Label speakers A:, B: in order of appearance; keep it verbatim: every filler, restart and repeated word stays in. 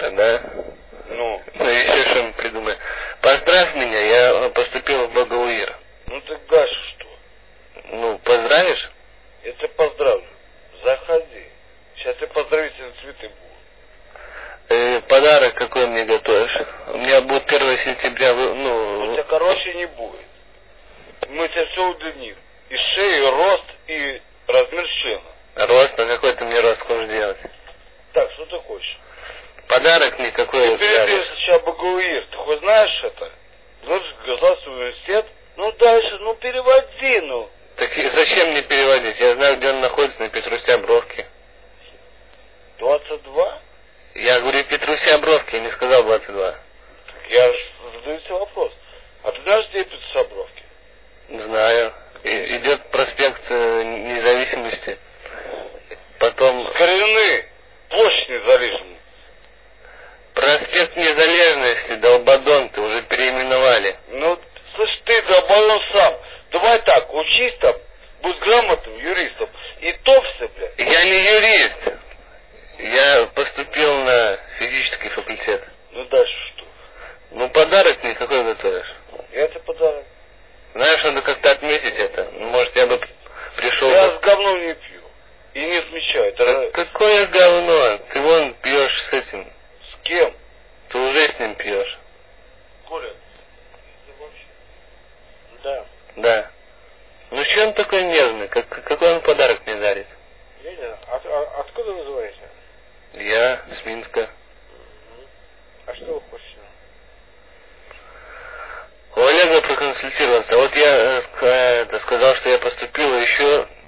A: Да?
B: Ну.
A: Ну, еще что-нибудь придумай. Поздравь меня, я поступил в Багауир.
B: Ну ты дальше что?
A: Ну, поздравишь?
B: Я тебя поздравлю. Заходи. Сейчас тебе поздравительные цветы будут.
A: Э, подарок какой мне готовишь? У меня будет первого сентября, ну...
B: У тебя, короче, не будет. Мы тебя все удлиним. И шею, и рост, и размер члена.
A: Рост, а какой ты мне рост хочешь делать?
B: Так, что ты хочешь?
A: Подарок мне какой?
B: Ты перейдешь сначала Багауир. Ты хоть знаешь это? Знаешь, государственный университет? Ну дальше, ну переводи, ну.
A: Так и зачем мне переводить? Я знаю, где он находится, на Петрусе-Бровке.
B: двадцать два?
A: Я говорю Петрусе-Бровке, я не сказал двадцать два.
B: Так я же задаю тебе вопрос. А ты знаешь, где Петрусе-Бровке?
A: Знаю. И, идет проспект э, Независимости. Потом...
B: Коренные. Площадь Независимости.
A: Проспект Незалежности, долбадон, ты уже переименовали.
B: Ну, слышь, ты долбанул сам. Давай так, учись там, будь грамотным юристом. И то все, блядь.
A: Я не юрист. Я поступил на физический факультет.
B: Ну дальше что?
A: Ну, подарок мне какой готовишь?
B: Я тебе подарок.
A: Знаешь, надо как-то отметить это. Может, я бы пришел...
B: Я
A: бы...
B: с говном не пью. И не отмечаю. Это...
A: Какое говно? Ты вон пьешь с этим.
B: С кем?
A: Ты уже с ним пьешь.
B: Коля, ты вообще... Да.
A: Да. Ну, что он такой нервный? Как, какой он подарок мне дарит?
B: Я не знаю. От, а, откуда вы звоните?
A: Я с Минска.
B: А что вы хотите?
A: У Олега проконсультировался. Вот я э, это, сказал, что я поступил, и еще